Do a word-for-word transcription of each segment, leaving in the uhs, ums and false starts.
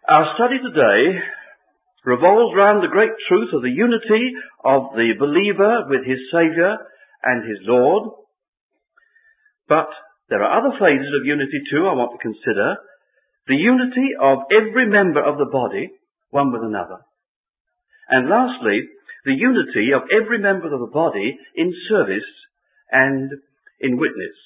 Our study today revolves around the great truth of the unity of the believer with his Saviour and his Lord. But there are other phases of unity too I want to consider. The unity of every member of the body, one with another. And lastly, the unity of every member of the body in service and in witness.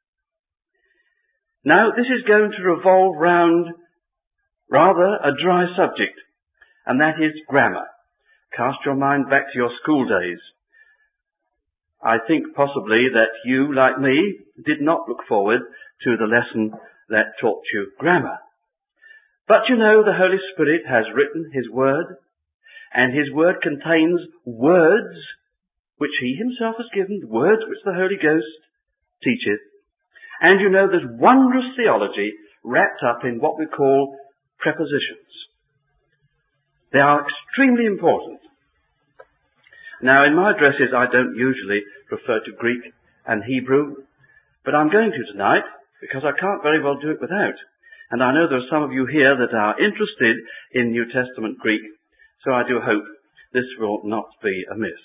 Now, this is going to revolve round rather a dry subject, and that is grammar. Cast your mind back to your school days. I think possibly that you, like me, did not look forward to the lesson that taught you grammar. But you know, the Holy Spirit has written His Word, and His Word contains words which He Himself has given, words which the Holy Ghost teacheth. And you know, there's wondrous theology wrapped up in what we call prepositions. They are extremely important. Now, in my addresses, I don't usually refer to Greek and Hebrew, but I'm going to tonight because I can't very well do it without. And I know there are some of you here that are interested in New Testament Greek, so I do hope this will not be amiss.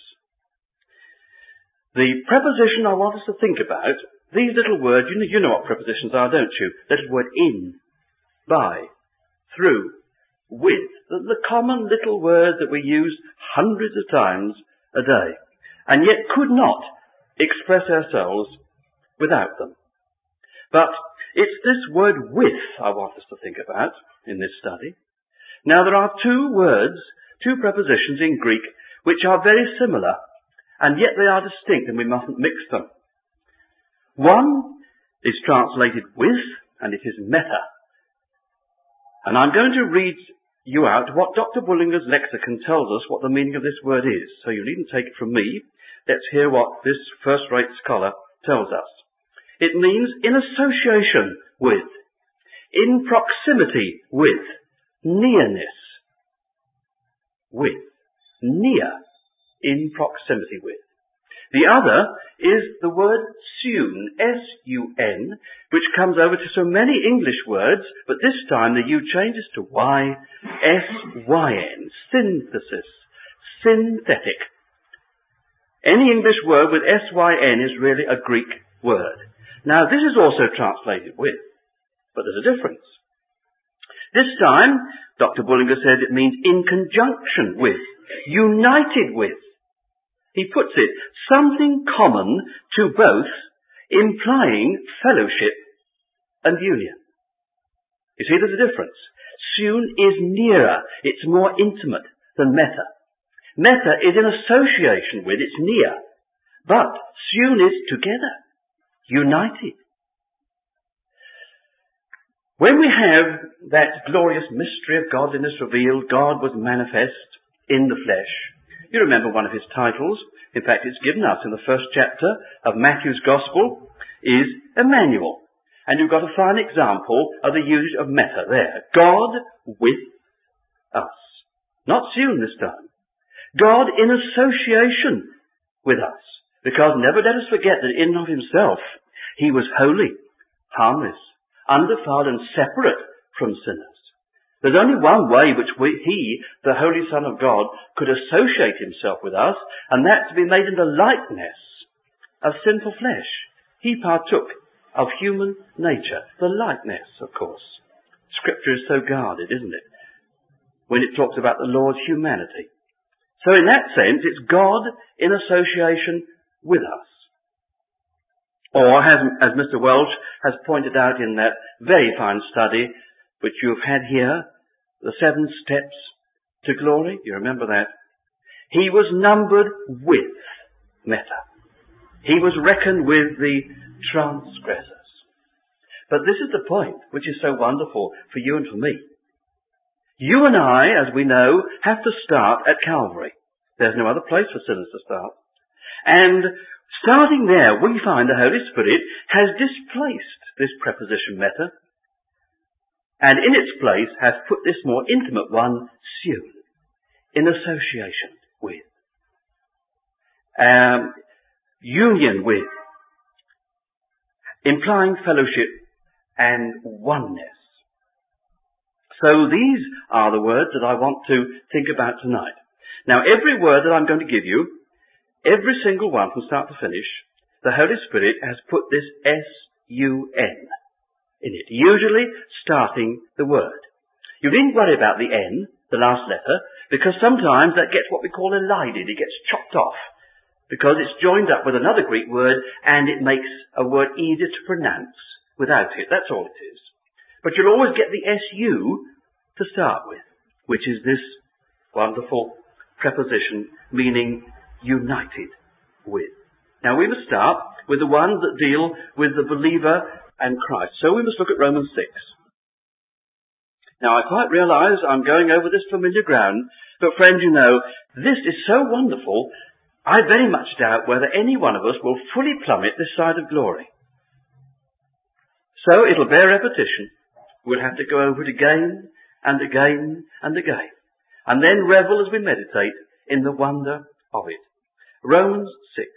The preposition I want us to think about, these little words, you know, you know what prepositions are, don't you? Little word in, by, through, with, the, the common little word that we use hundreds of times a day, and yet could not express ourselves without them. But it's this word with I want us to think about in this study. Now, there are two words, two prepositions in Greek which are very similar, and yet they are distinct, and we mustn't mix them. One is translated with, and it is meta. And I'm going to read you out what Doctor Bullinger's lexicon tells us what the meaning of this word is. So you needn't take it from me. Let's hear what this first-rate scholar tells us. It means in association with, in proximity with, nearness with, near, in proximity with. The other is the word sun, S U N, which comes over to so many English words, but this time the U changes to Y, S Y N, synthesis, synthetic. Any English word with S Y N is really a Greek word. Now, this is also translated with, but there's a difference. This time, Doctor Bullinger says it means in conjunction with, united with. He puts it, something common to both, implying fellowship and union. You see, there's a difference. Sun is nearer, it's more intimate than meta. Meta is in association with, it's near. But sun is together, united. When we have that glorious mystery of godliness revealed, God was manifest in the flesh. You remember one of his titles, in fact it's given us in the first chapter of Matthew's Gospel, is Emmanuel. And you've got a fine example of the usage of meta there. God with us. Not soon this time. God in association with us. Because never let us forget that in and of himself, he was holy, harmless, undefiled and separate from sinners. There's only one way which we, he, the Holy Son of God, could associate himself with us, and that's to be made in the likeness of sinful flesh. He partook of human nature. The likeness, of course. Scripture is so guarded, isn't it? When it talks about the Lord's humanity. So in that sense, it's God in association with us. Or, as, as Mister Welsh has pointed out in that very fine study, which you've had here, the seven steps to glory, you remember that? He was numbered with meta. He was reckoned with the transgressors. But this is the point which is so wonderful for you and for me. You and I, as we know, have to start at Calvary. There's no other place for sinners to start. And starting there, we find the Holy Spirit has displaced this preposition meta, and in its place has put this more intimate one, sun, in association with, um, union with, implying fellowship and oneness. So these are the words that I want to think about tonight. Now, every word that I'm going to give you, every single one from start to finish, the Holy Spirit has put this S U N in it, usually starting the word. You needn't worry about the N, the last letter, because sometimes that gets what we call elided. It gets chopped off because it's joined up with another Greek word and it makes a word easier to pronounce without it. That's all it is. But you'll always get the S U to start with, which is this wonderful preposition meaning united with. Now we must start with the ones that deal with the believer and Christ. So we must look at Romans six. Now I quite realise I'm going over this familiar ground, but friends, you know, this is so wonderful, I very much doubt whether any one of us will fully plummet this side of glory. So it'll bear repetition. We'll have to go over it again and again and again, and then revel as we meditate in the wonder of it. Romans six.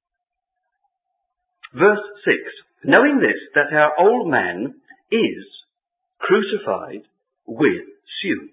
Verse six. Knowing this, that our old man is crucified with you.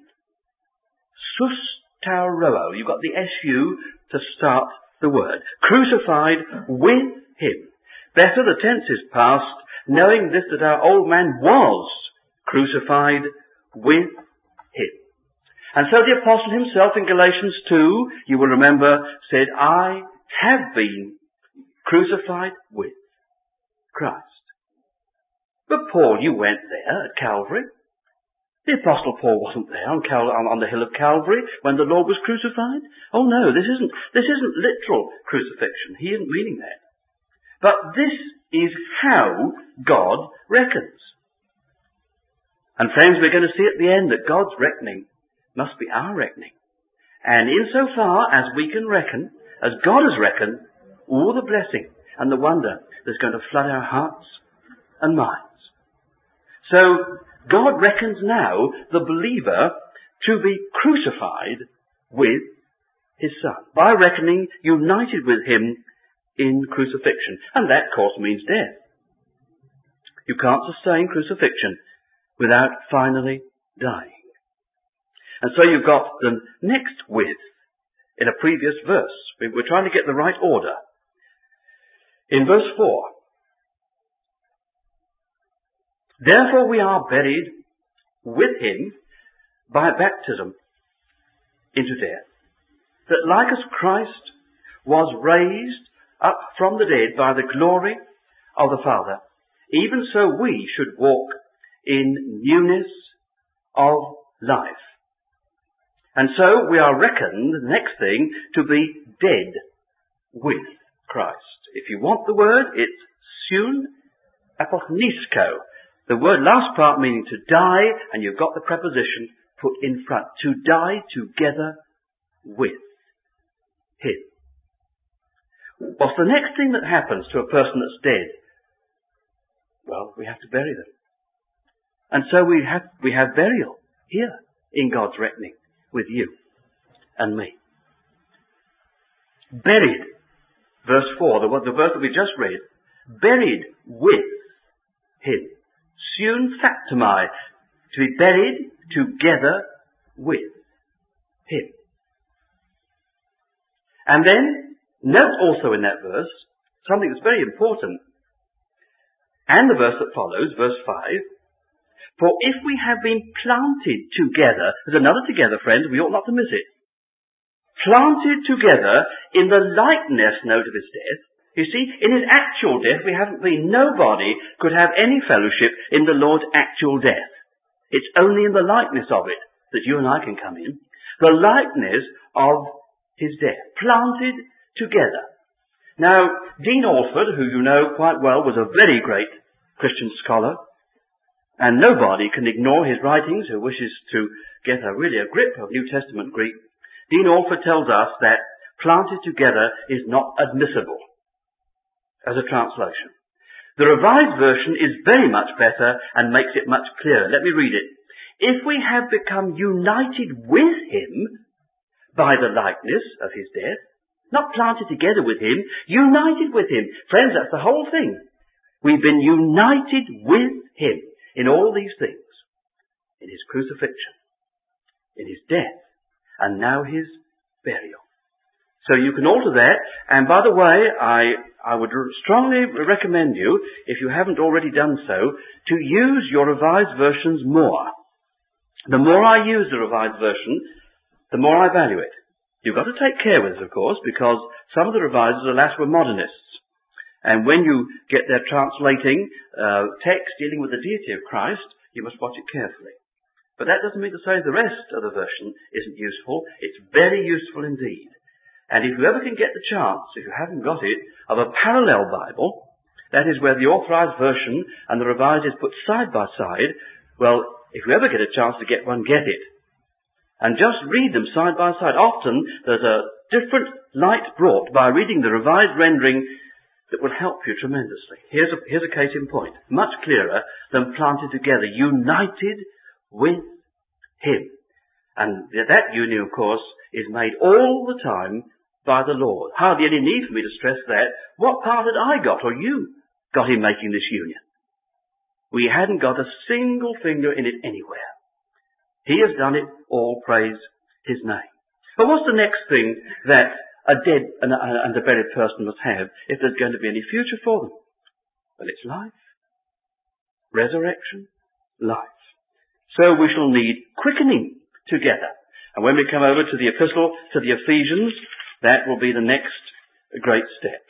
Sustauroo. You've got the S U to start the word. Crucified with him. Better, the tense is past. Knowing this, that our old man was crucified with him. And so the apostle himself in Galatians two, you will remember, said, I have been crucified with Christ. But Paul, you went there at Calvary. The Apostle Paul wasn't there on, Cal- on, on the hill of Calvary when the Lord was crucified. Oh no, this isn't, this isn't literal crucifixion. He isn't meaning that. But this is how God reckons. And friends, we're going to see at the end that God's reckoning must be our reckoning. And insofar as we can reckon, as God has reckoned, all the blessing and the wonder that's going to flood our hearts and minds. So, God reckons now the believer to be crucified with his Son, by reckoning united with him in crucifixion. And that, of course, means death. You can't sustain crucifixion without finally dying. And so you've got the next with in a previous verse. We're trying to get the right order. In verse four, therefore we are buried with him by baptism into death, that like as Christ was raised up from the dead by the glory of the Father, even so we should walk in newness of life. And so we are reckoned, the next thing, to be dead with Christ. If you want the word, it's sun apoknisko. The word last part meaning to die, and you've got the preposition put in front. To die together with him. What's the next thing that happens to a person that's dead? Well, we have to bury them. And so we have, we have burial here in God's reckoning with you and me. Buried. Verse four, the, the verse that we just read. Buried with him. Sun factomai, to be buried together with him. And then, note also in that verse, something that's very important, and the verse that follows, verse five, for if we have been planted together, there's another together, friends, we ought not to miss it. Planted together in the likeness, note of his death. You see, in his actual death, we haven't been, nobody could have any fellowship in the Lord's actual death. It's only in the likeness of it that you and I can come in. The likeness of his death. Planted together. Now, Dean Alford, who you know quite well, was a very great Christian scholar, and nobody can ignore his writings who wishes to get a really a grip of New Testament Greek. Dean Alford tells us that planted together is not admissible as a translation. The Revised Version is very much better and makes it much clearer. Let me read it. If we have become united with him by the likeness of his death, not planted together with him, united with him. Friends, that's the whole thing. We've been united with him in all these things. In his crucifixion, in his death, and now his burial. So you can alter that, and by the way, I, I would strongly recommend you, if you haven't already done so, to use your revised versions more. The more I use the revised version, the more I value it. You've got to take care with it, of course, because some of the revisers, alas, were modernists. And when you get their translating uh, text dealing with the deity of Christ, you must watch it carefully. But that doesn't mean to say the rest of the version isn't useful. It's very useful indeed. And if you ever can get the chance, if you haven't got it, of a parallel Bible, that is where the authorized version and the revised is put side by side, well, if you ever get a chance to get one, get it. And just read them side by side. Often there's a different light brought by reading the revised rendering that will help you tremendously. Here's a, here's a case in point. Much clearer than planted together, united with him. And that union, of course, is made all the time by the Lord. Hardly any need for me to stress that. What part had I got, or you got in making this union? We hadn't got a single finger in it anywhere. He has done it, all praise his name. But what's the next thing that a dead and a, and a buried person must have if there's going to be any future for them? Well, it's life. Resurrection, life. So we shall need quickening together. And when we come over to the epistle to the Ephesians, that will be the next great step.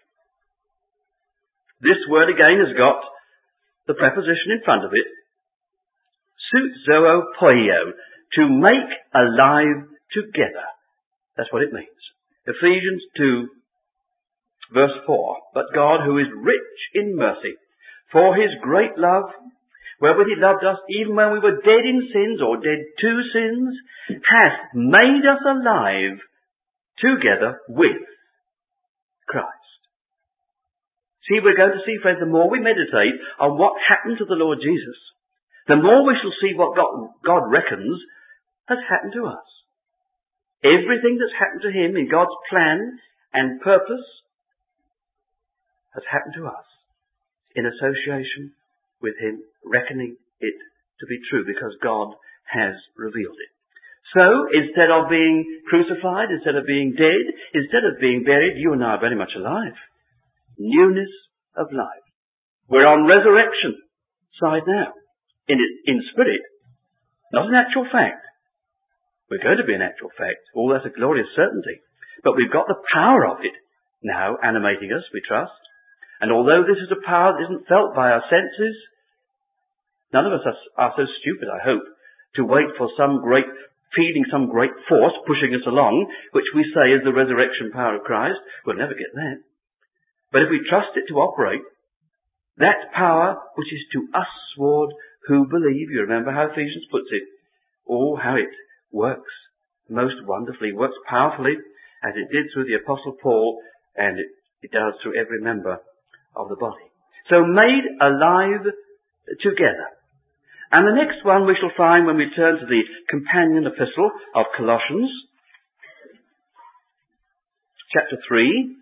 This word again has got the preposition in front of it, suzoo poio, to make alive together. That's what it means. Ephesians two, verse four. But God, who is rich in mercy, for his great love, wherewith he loved us, even when we were dead in sins, or dead to sins, hath made us alive together with Christ. See, we're going to see, friends, the more we meditate on what happened to the Lord Jesus, the more we shall see what God, God reckons has happened to us. Everything that's happened to him in God's plan and purpose has happened to us in association with him, reckoning it to be true because God has revealed it. So, instead of being crucified, instead of being dead, instead of being buried, you and I are very much alive. Newness of life. We're on resurrection side now. In, in spirit, not in actual fact. We're going to be an actual fact. All that's a glorious certainty. But we've got the power of it now animating us, we trust. And although this is a power that isn't felt by our senses, none of us are, are so stupid, I hope, to wait for some great feeling, some great force pushing us along, which we say is the resurrection power of Christ. We'll never get that. But if we trust it to operate, that power which is to us sword who believe, you remember how Ephesians puts it, oh, how it works most wonderfully, works powerfully, as it did through the Apostle Paul, and it, it does through every member of the body. So made alive together. And the next one we shall find when we turn to the companion epistle of Colossians, chapter three.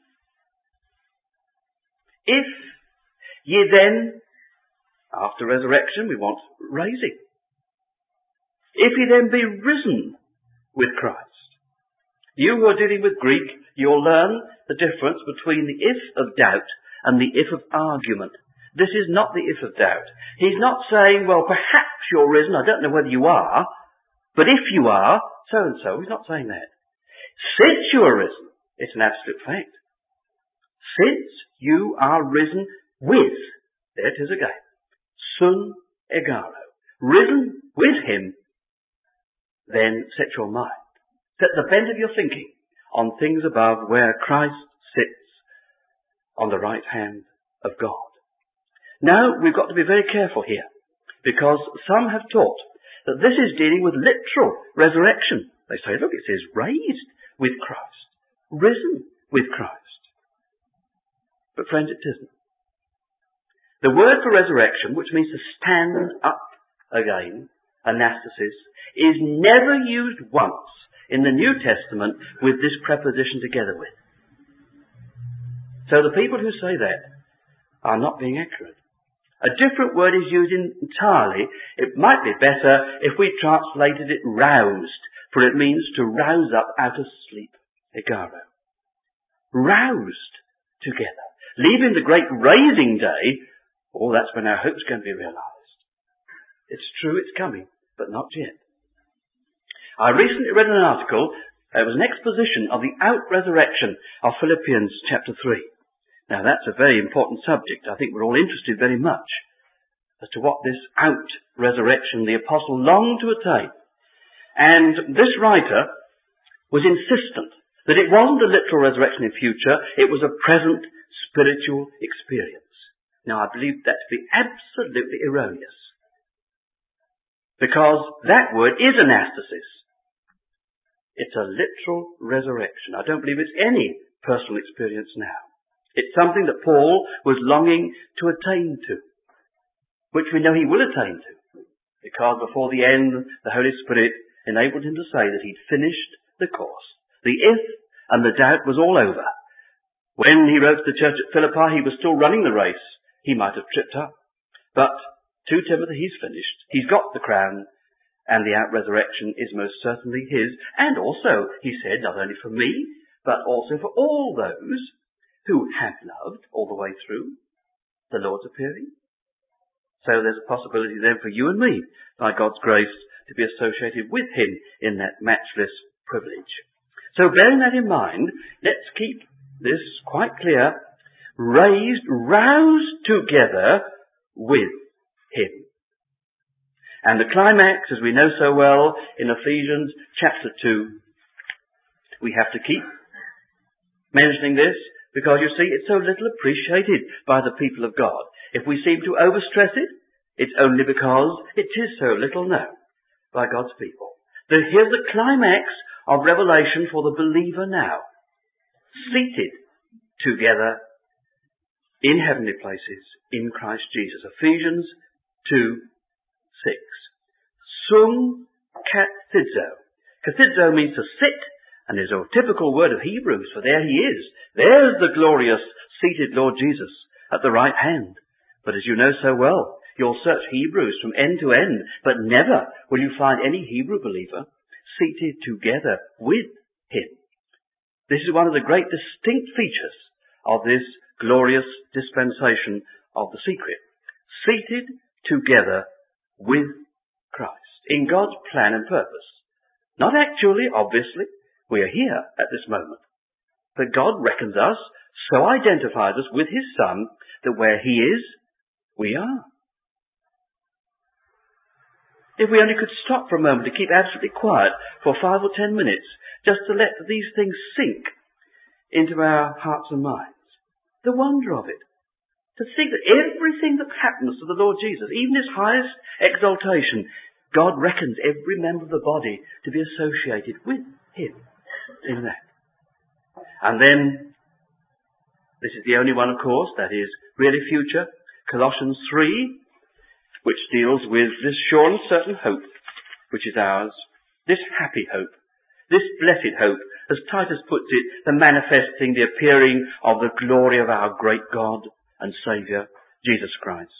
If ye then, after resurrection, we want raising. If ye then be risen with Christ. You who are dealing with Greek, you'll learn the difference between the if of doubt and the if of argument. This is not the if of doubt. He's not saying, well, perhaps you're risen. I don't know whether you are. But if you are, so and so. He's not saying that. Since you are risen, it's an absolute fact. Since you are risen with, there it is again, sun egaro, risen with him, then set your mind, set the bent of your thinking on things above where Christ sits on the right hand of God. Now, we've got to be very careful here, because some have taught that this is dealing with literal resurrection. They say, look, it says raised with Christ, risen with Christ. But friends, it isn't. The word for resurrection, which means to stand up again, anastasis, is never used once in the New Testament with this preposition together with. So the people who say that are not being accurate. A different word is used entirely. It might be better if we translated it roused, for it means to rouse up out of sleep. Egaro. Roused together. Leaving the great raising day, oh, that's when our hope's going to be realised. It's true, it's coming, but not yet. I recently read an article. It was an exposition of the out-resurrection of Philippians chapter three. Now that's a very important subject. I think we're all interested very much as to what this out-resurrection the apostle longed to attain. And this writer was insistent that it wasn't a literal resurrection in future, it was a present spiritual experience. Now I believe that to be absolutely erroneous. Because that word is anastasis. It's a literal resurrection. I don't believe it's any personal experience now. It's something that Paul was longing to attain to, which we know he will attain to, because before the end, the Holy Spirit enabled him to say that he'd finished the course. The if and the doubt was all over. When he wrote to the church at Philippi, he was still running the race. He might have tripped up. But to Timothy, he's finished. He's got the crown, and the out-resurrection is most certainly his. And also, he said, not only for me, but also for all those who have loved all the way through the Lord's appearing. So there's a possibility then for you and me, by God's grace, to be associated with him in that matchless privilege. So bearing that in mind, let's keep this quite clear. Raised, roused together with him. And the climax, as we know so well, in Ephesians chapter two, we have to keep mentioning this, because you see, it's so little appreciated by the people of God. If we seem to overstress it, it's only because it is so little known by God's people. So here's the climax of revelation for the believer now. Seated together in heavenly places in Christ Jesus. Ephesians two six. Sum kathidzo. Kathidzo means to sit, and is a typical word of Hebrews, for there he is. There's the glorious seated Lord Jesus at the right hand. But as you know so well, you'll search Hebrews from end to end, but never will you find any Hebrew believer seated together with him. This is one of the great distinct features of this glorious dispensation of the secret. Seated together with Christ in God's plan and purpose. Not actually, obviously. We are here at this moment. But God reckons us, so identifies us with his Son, that where he is, we are. If we only could stop for a moment to keep absolutely quiet for five or ten minutes, just to let these things sink into our hearts and minds. The wonder of it. To think that everything that happens to the Lord Jesus, even his highest exaltation, God reckons every member of the body to be associated with him in that. And then, this is the only one, of course, that is really future, Colossians three, which deals with this sure and certain hope, which is ours, this happy hope, this blessed hope, as Titus puts it, the manifesting, the appearing of the glory of our great God and Saviour, Jesus Christ.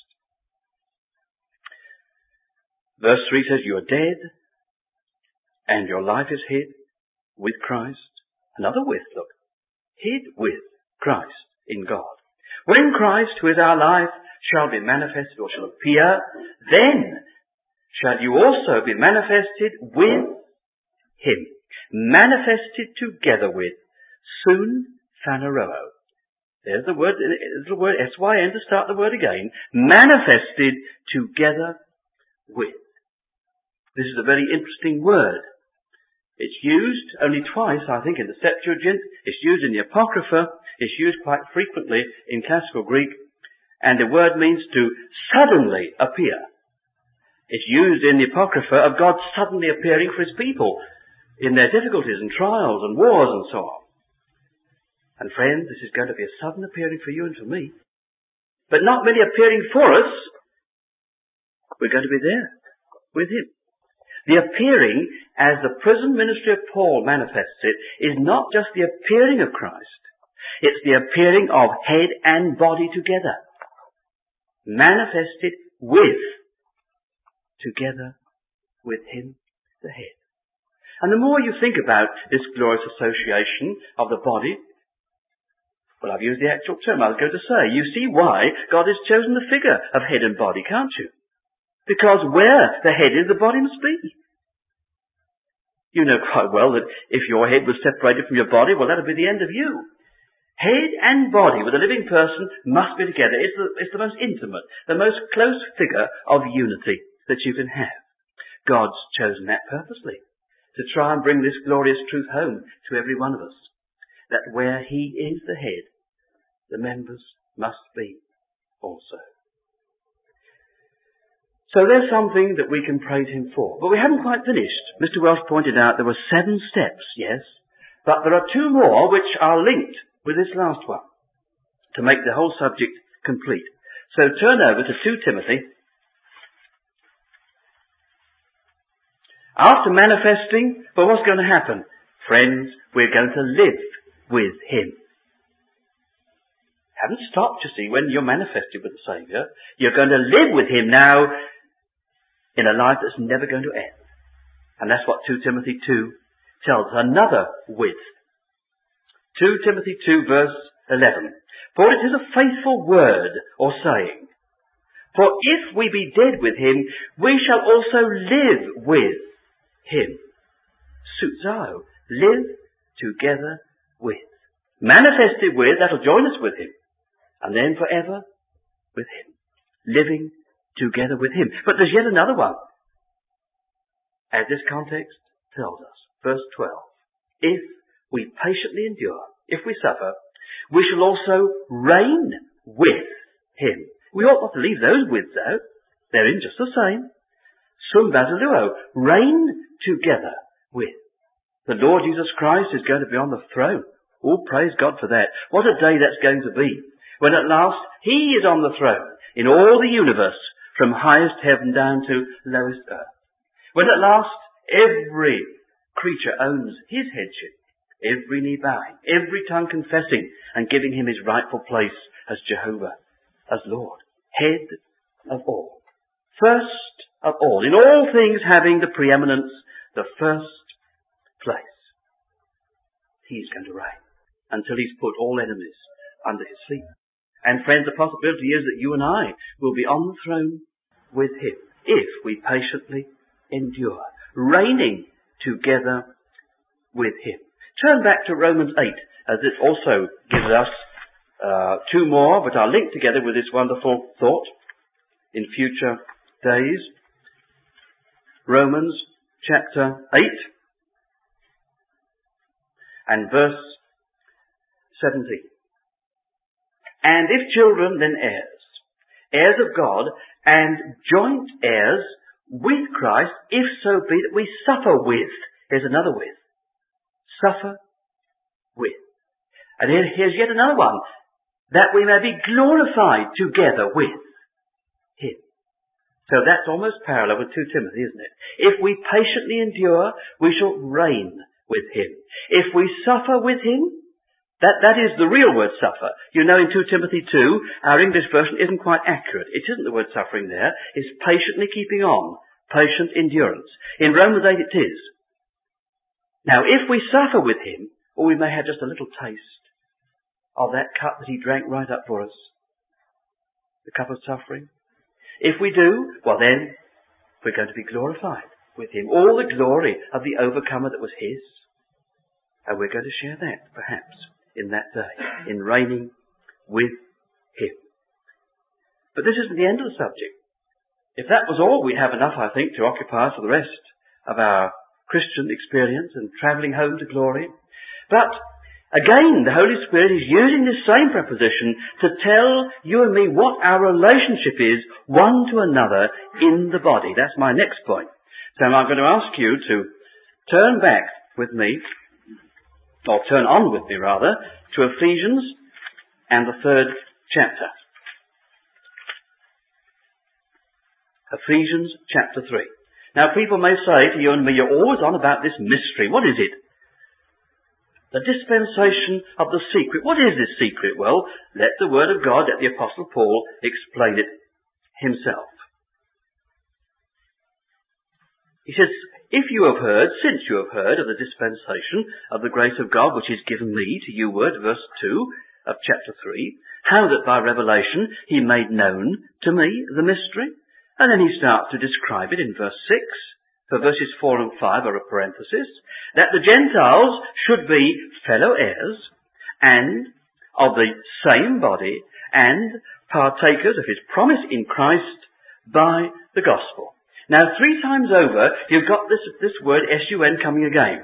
Verse three says, you are dead, and your life is hid with Christ. Another with, look. Hid with Christ in God. When Christ, who is our life, shall be manifested or shall appear, then shall you also be manifested with him. Manifested together with. Soon phaneroo. There's the word, the word S Y N to start the word again. Manifested together with. This is a very interesting word. It's used only twice, I think, in the Septuagint. It's used in the Apocrypha. It's used quite frequently in classical Greek. And the word means to suddenly appear. It's used in the Apocrypha of God suddenly appearing for his people in their difficulties and trials and wars and so on. And friends, this is going to be a sudden appearing for you and for me. But not merely appearing for us. We're going to be there with him. The appearing, as the prison ministry of Paul manifests it, is not just the appearing of Christ. It's the appearing of head and body together. manifested with, together with him, the head. And the more you think about this glorious association of the body, well, I've used the actual term I was going to say, you see why God has chosen the figure of head and body, can't you? Because where the head is, the body must be. You know quite well that if your head was separated from your body, well, that would be the end of you. Head and body with a living person must be together. It's the, it's the most intimate, the most close figure of unity that you can have. God's chosen that purposely, to try and bring this glorious truth home to every one of us, that where he is the head, the members must be also. So there's something that we can praise him for. But we haven't quite finished. Mister Welsh pointed out there were seven steps, yes, but there are two more which are linked with this last one to make the whole subject complete. So turn over to Second Timothy. After manifesting, well, what's going to happen? Friends, we're going to live with him. Haven't stopped, you see, when you're manifested with the Saviour. You're going to live with him now in a life that's never going to end. And that's what Second Timothy two tells us. Another with. Second Timothy two verse eleven. For it is a faithful word or saying. For if we be dead with him, we shall also live with him. Sozo. Live together with. Manifested with, that'll join us with him. And then forever with him. Living together with him. But there's yet another one. As this context tells us. Verse twelve. If we patiently endure, if we suffer, we shall also reign with him. We ought not to leave those withs out. They're in just the same. Sum basiluo. Reign together with. The Lord Jesus Christ is going to be on the throne. Oh, praise God for that. What a day that's going to be. When at last he is on the throne in all the universe, from highest heaven down to lowest earth. When at last every creature owns his headship, every knee bowing, every tongue confessing and giving him his rightful place as Jehovah, as Lord, head of all, first of all, in all things having the preeminence, the first place. He's going to reign until he's put all enemies under his feet. And friends, the possibility is that you and I will be on the throne with him if we patiently endure, reigning together with him. Turn back to Romans eight, as this also gives us uh, two more, but are linked together with this wonderful thought in future days. Romans chapter eight and verse seventeen. And if children, then heirs, heirs of God, and joint heirs with Christ, if so be that we suffer with. Here's another with. Suffer with. And here, here's yet another one. That we may be glorified together with him. So that's almost parallel with Second Timothy, isn't it? If we patiently endure, we shall reign with him. If we suffer with him, That, that is the real word suffer. You know, in Second Timothy two, our English version isn't quite accurate. It isn't the word suffering there. It's patiently keeping on. Patient endurance. In Romans eight it is. Now, if we suffer with him, or we may have just a little taste of that cup that he drank right up for us, the cup of suffering. If we do, well then, we're going to be glorified with him. All the glory of the overcomer that was his. And we're going to share that, perhaps, in that day, in reigning with him. But this isn't the end of the subject. If that was all, we'd have enough, I think, to occupy us for the rest of our Christian experience and travelling home to glory. But again, the Holy Spirit is using this same preposition to tell you and me what our relationship is one to another in the body. That's my next point. So I'm going to ask you to turn back with me, or turn on with me rather, to Ephesians and the third chapter. Ephesians chapter three. Now people may say to you and me, you're always on about this mystery. What is it? The dispensation of the secret. What is this secret? Well, let the Word of God, let the Apostle Paul explain it himself. He says, if you have heard, since you have heard of the dispensation of the grace of God which is given me to you word, verse two of chapter three, how that by revelation he made known to me the mystery. And then he starts to describe it in verse six. For verses four and five are a parenthesis, that the Gentiles should be fellow heirs and of the same body and partakers of his promise in Christ by the gospel. Now, three times over, you've got this, this word S U N coming again.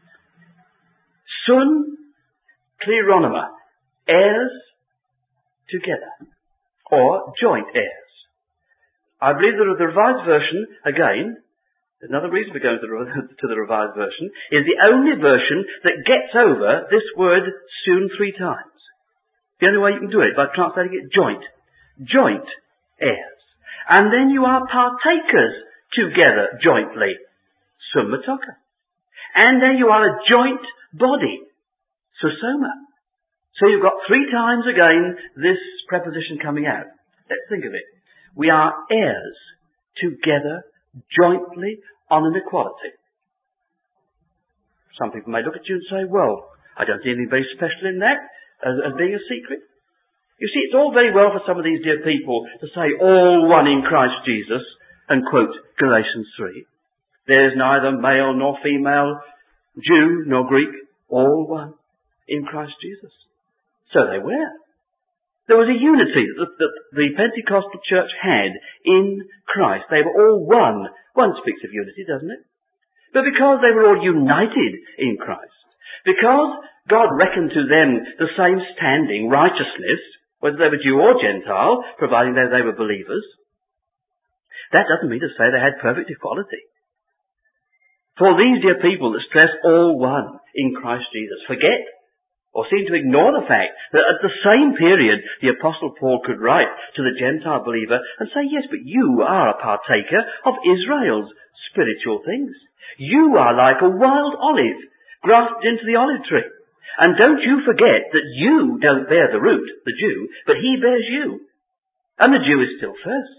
Sun kleronoma, heirs together, or joint heirs. I believe that the Revised Version, again, another reason for going to the, to the Revised Version, is the only version that gets over this word soon three times. The only way you can do it, by translating it joint. Joint heirs. And then you are partakers together jointly. Summa toka. And then you are a joint body. Susoma. So you've got three times again this preposition coming out. Let's think of it. We are heirs together jointly on an equality. Some people may look at you and say, well, I don't see anything very special in that as, as being a secret. You see, it's all very well for some of these dear people to say all one in Christ Jesus and quote Galatians three. There's neither male nor female, Jew nor Greek, all one in Christ Jesus. So they were. There was a unity that the, the Pentecostal church had in Christ. They were all one. One speaks of unity, doesn't it? But because they were all united in Christ, because God reckoned to them the same standing, righteousness, whether they were Jew or Gentile, providing that they were believers, that doesn't mean to say they had perfect equality. For these dear people that stress all one in Christ Jesus, forget or seem to ignore the fact that at the same period the Apostle Paul could write to the Gentile believer and say, yes, but you are a partaker of Israel's spiritual things. You are like a wild olive grafted into the olive tree. And don't you forget that you don't bear the root, the Jew, but he bears you. And the Jew is still first.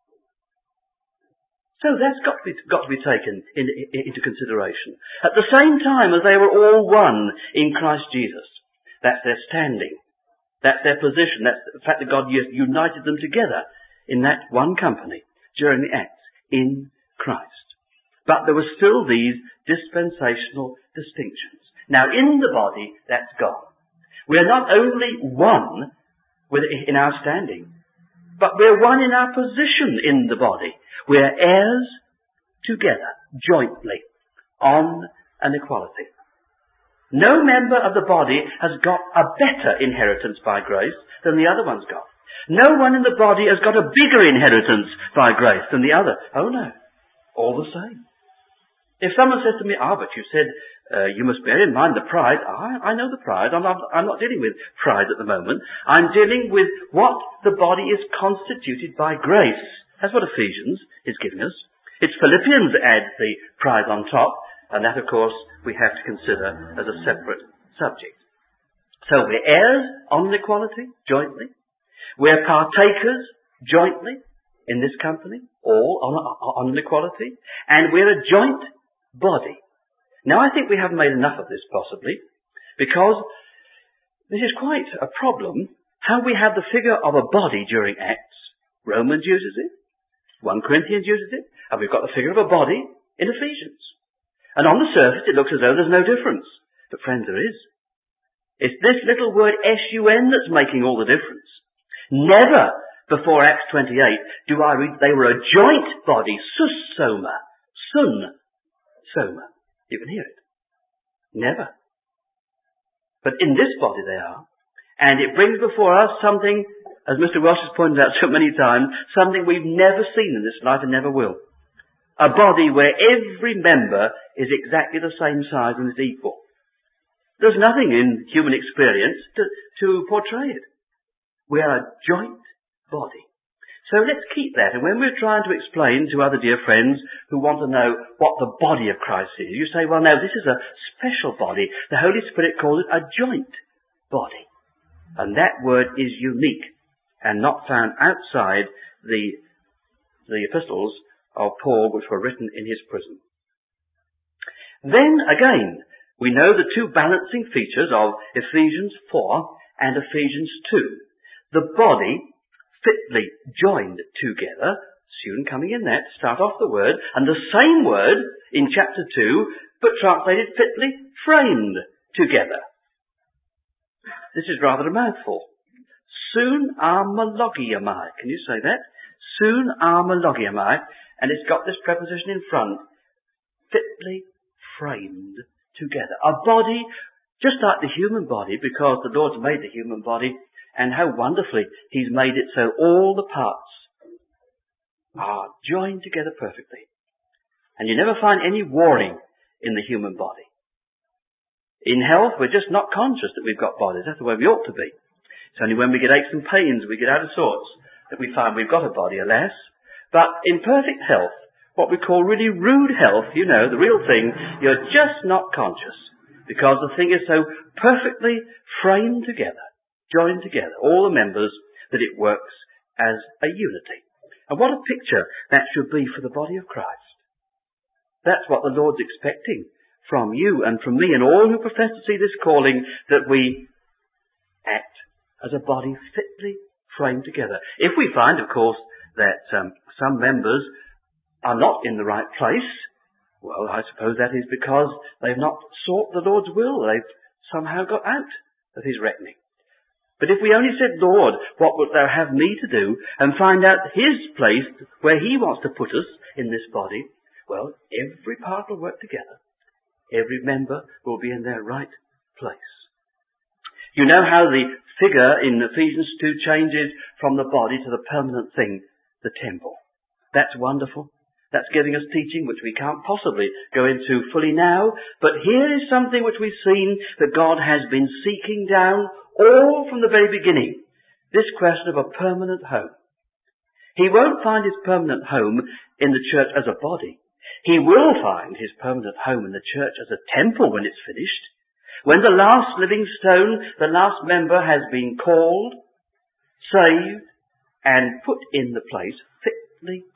So that's got to be, got to be taken in, in, into consideration. At the same time as they were all one in Christ Jesus. That's their standing. That's their position. That's the fact that God united them together in that one company during the Acts in Christ. But there were still these dispensational distinctions. Now in the body, that's gone. We are not only one with, in our standing, but we're one in our position in the body. We are heirs together, jointly, on an equality. No member of the body has got a better inheritance by grace than the other one's got. No one in the body has got a bigger inheritance by grace than the other. Oh no, all the same. If someone says to me, ah, but you said uh, you must bear in mind the pride. I, I know the pride. I'm not, I'm not dealing with pride at the moment. I'm dealing with what the body is constituted by grace. That's what Ephesians is giving us. It's Philippians that adds the pride on top, and that, of course, we have to consider as a separate subject. So we're heirs on an equality, jointly. We're partakers, jointly, in this company, all on, on an equality. And we're a joint body. Now, I think we haven't made enough of this, possibly, because this is quite a problem, how we have the figure of a body during Acts. Romans uses it. First Corinthians uses it. And we've got the figure of a body in Ephesians. And on the surface, it looks as though there's no difference. But friends, there is. It's this little word S U N that's making all the difference. Never before Acts twenty-eight do I read they were a joint body, sussoma, sun, soma. You can hear it. Never. But in this body they are. And it brings before us something, as Mister Welsh has pointed out so many times, something we've never seen in this life and never will. A body where every member is exactly the same size and is equal. There's nothing in human experience to, to portray it. We are a joint body. So let's keep that. And when we're trying to explain to other dear friends who want to know what the body of Christ is, you say, well, no, this is a special body. The Holy Spirit calls it a joint body. And that word is unique and not found outside the the epistles of Paul which were written in his prison. Then again, we know the two balancing features of Ephesians four and Ephesians two. The body fitly joined together, soon coming in that, start off the word, and the same word in chapter two, but translated fitly framed together. This is rather a mouthful. Soon armologiamai. Can you say that? Soon armologiamai. And it's got this preposition in front. Fitly framed together. A body, just like the human body, because the Lord's made the human body, and how wonderfully He's made it so all the parts are joined together perfectly. And you never find any warring in the human body. In health, we're just not conscious that we've got bodies. That's the way we ought to be. It's only when we get aches and pains, we get out of sorts, that we find we've got a body, alas. But in perfect health, what we call really rude health, you know, the real thing, you're just not conscious. Because the thing is so perfectly framed together, joined together, all the members, that it works as a unity. And what a picture that should be for the body of Christ. That's what the Lord's expecting from you and from me and all who profess to see this calling, that we act as a body fitly framed together. If we find, of course, that um, some members are not in the right place, well, I suppose that is because they've not sought the Lord's will. They've somehow got out of His reckoning. But if we only said, Lord, what wilt thou have me to do, and find out His place where He wants to put us in this body, well, every part will work together. Every member will be in their right place. You know how the figure in Ephesians two changes from the body to the permanent thing, the temple. That's wonderful. That's giving us teaching which we can't possibly go into fully now. But here is something which we've seen that God has been seeking down all from the very beginning. This question of a permanent home. He won't find His permanent home in the church as a body. He will find His permanent home in the church as a temple when it's finished. When the last living stone, the last member has been called, saved, and put in the place, fitly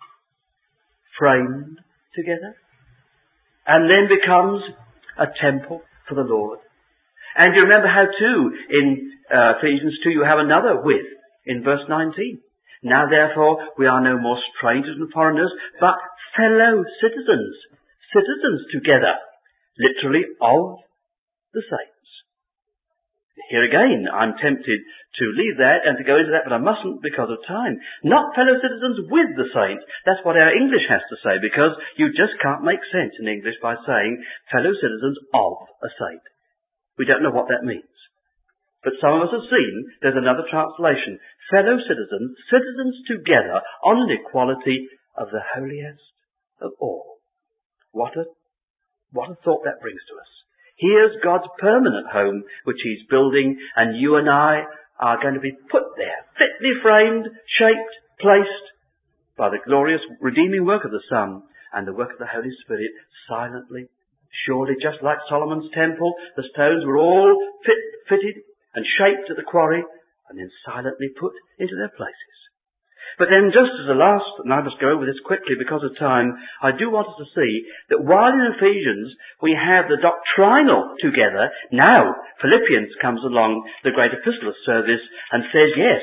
framed together, and then becomes a temple for the Lord. And you remember how too, in uh, Ephesians two, you have another with, in verse nineteen. Now therefore, we are no more strangers and foreigners, but fellow citizens, citizens together, literally of the saints. Here again, I'm tempted to leave that and to go into that, but I mustn't because of time. Not fellow citizens with the saints. That's what our English has to say, because you just can't make sense in English by saying fellow citizens of a saint. We don't know what that means. But some of us have seen there's another translation. Fellow citizens, citizens together on an equality of the holiest of all. What a, what a thought that brings to us. Here's God's permanent home, which He's building, and you and I are going to be put there, fitly framed, shaped, placed by the glorious redeeming work of the Son and the work of the Holy Spirit, silently, surely, just like Solomon's temple, the stones were all fit, fitted and shaped at the quarry, and then silently put into their places. But then just as a last, and I must go over this quickly because of time, I do want us to see that while in Ephesians we have the doctrinal together, now Philippians comes along, the great epistle of service, and says, yes,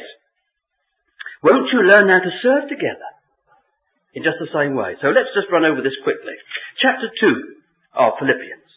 won't you learn how to serve together in just the same way? So let's just run over this quickly. Chapter two of Philippians.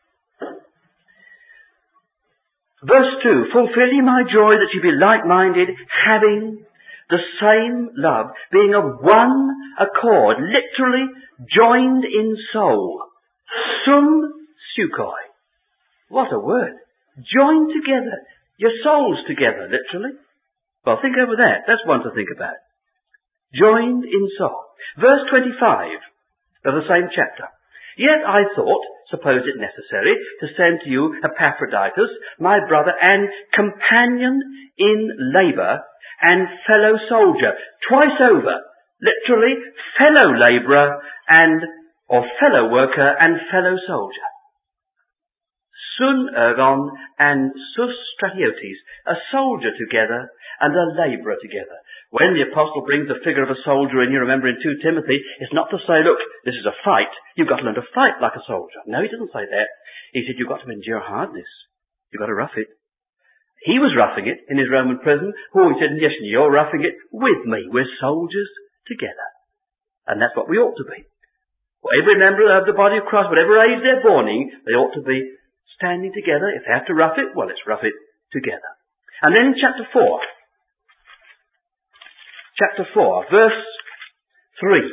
Verse two, fulfill ye my joy that ye be like-minded, having the same love, being of one accord, literally joined in soul. Sum sukoi. What a word. Joined together. Your souls together, literally. Well, think over that. That's one to think about. Joined in soul. Verse twenty-five of the same chapter. Yet I thought, suppose it necessary, to send to you Epaphroditus, my brother and companion in labour, and fellow soldier, twice over, literally fellow labourer and, or fellow worker and fellow soldier. Sun ergon and sus stratiotes, a soldier together and a labourer together. When the apostle brings the figure of a soldier in, you remember in two Timothy, it's not to say, look, this is a fight. You've got to learn to fight like a soldier. No, he doesn't say that. He said you've got to endure hardness. You've got to rough it. He was roughing it in his Roman prison. Oh, he said, yes, you're roughing it with me. We're soldiers together. And that's what we ought to be. For every member of the body of Christ, whatever age they're born in, they ought to be standing together. If they have to rough it, well, let's rough it together. And then in chapter four, chapter four, verse three.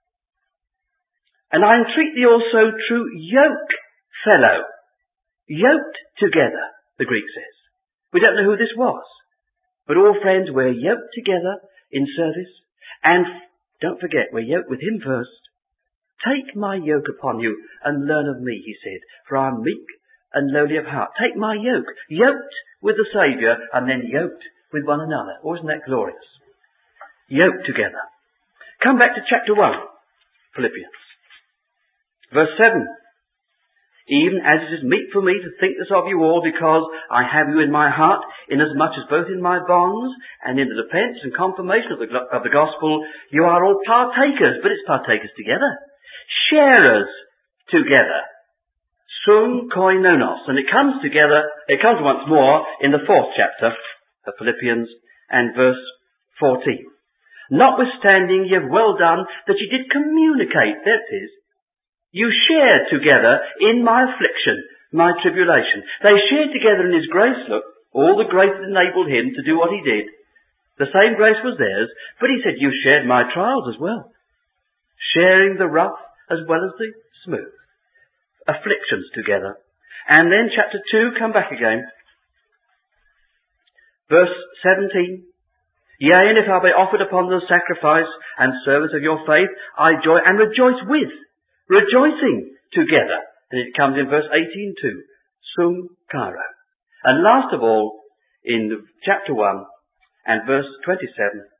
And I entreat thee also, true yoke fellow, yoked together, the Greek says. We don't know who this was. But all friends, we're yoked together in service. And don't forget, we're yoked with him first. Take my yoke upon you and learn of me, he said, for I am meek and lowly of heart. Take my yoke, yoked with the Saviour and then yoked with one another. Oh, isn't that glorious? Yoked together. Come back to chapter one, Philippians. Verse seven. Even as it is meet for me to think this of you all, because I have you in my heart, inasmuch as both in my bonds and in the defence and confirmation of the, of the gospel, you are all partakers, but it's partakers together. Sharers together. Sun koinonos. And it comes together, it comes once more in the fourth chapter of Philippians and verse fourteen. Notwithstanding, ye have well done that ye did communicate, that is, you shared together in my affliction, my tribulation. They shared together in his grace, look, all the grace that enabled him to do what he did. The same grace was theirs, but he said, you shared my trials as well. Sharing the rough as well as the smooth. Afflictions together. And then chapter two, come back again. Verse seventeen. Yea, and if I be offered upon the sacrifice and service of your faith, I joy and rejoice with, rejoicing together. And it comes in verse eighteen too. Sum cairo. And last of all, in chapter one and verse twenty-seven,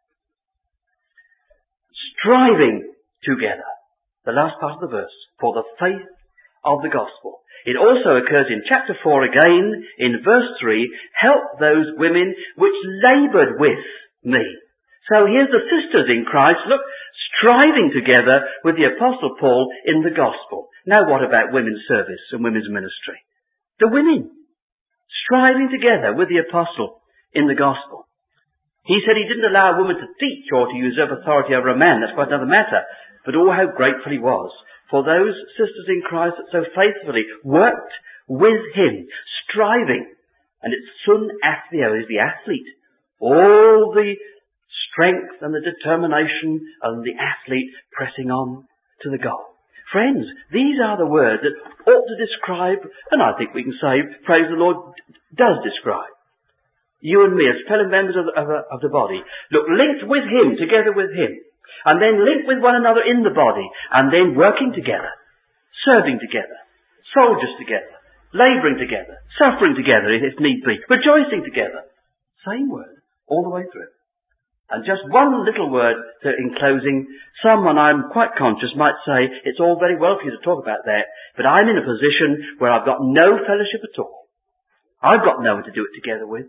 striving together. The last part of the verse, for the faith of the gospel. It also occurs in chapter four again, in verse three, help those women which laboured with me. So here's the sisters in Christ, look, striving together with the Apostle Paul in the gospel. Now what about women's service and women's ministry? The women, striving together with the apostle in the gospel. He said he didn't allow a woman to teach or to usurp authority over a man. That's quite another matter. But oh, how grateful he was for those sisters in Christ that so faithfully worked with him, striving. And it's sun atheo, is the athlete. All the strength and the determination of the athlete pressing on to the goal. Friends, these are the words that ought to describe, and I think we can say, praise the Lord, does describe you and me as fellow members of the, of, the, of the body. Look, linked with him, together with him. And then linked with one another in the body. And then working together. Serving together. Soldiers together. Labouring together. Suffering together if need be. Rejoicing together. Same word. All the way through. And just one little word to, in closing. Someone, I'm quite conscious, might say, it's all very well for you to talk about that. But I'm in a position where I've got no fellowship at all. I've got no one to do it together with.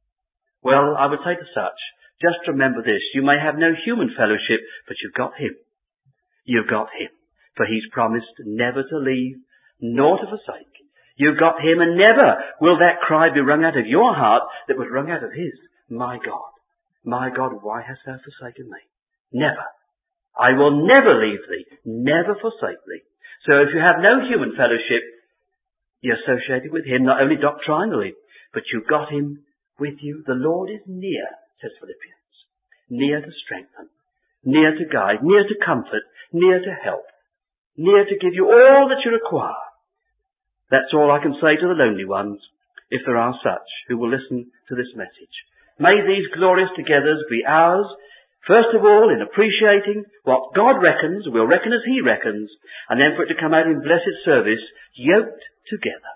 Well, I would say to such, just remember this, you may have no human fellowship, but you've got him. You've got him. For he's promised never to leave, nor to forsake. You've got him, and never will that cry be wrung out of your heart that was wrung out of his. My God, my God, why hast thou forsaken me? Never. I will never leave thee, never forsake thee. So if you have no human fellowship, you're associated with him, not only doctrinally, but you've got him with you. The Lord is near, says Philippians. Near to strengthen, near to guide, near to comfort, near to help, near to give you all that you require. That's all I can say to the lonely ones, if there are such who will listen to this message. May these glorious togethers be ours, first of all in appreciating what God reckons, we'll reckon as he reckons, and then for it to come out in blessed service, yoked together.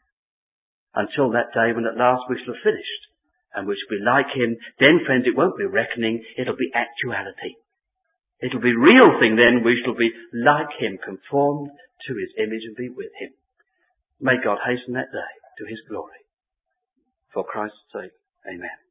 Until that day when at last we shall have finished, and we shall be like him, then friends, it won't be reckoning, it'll be actuality. It'll be real thing then, we shall be like him, conformed to his image and be with him. May God hasten that day to his glory. For Christ's sake, amen.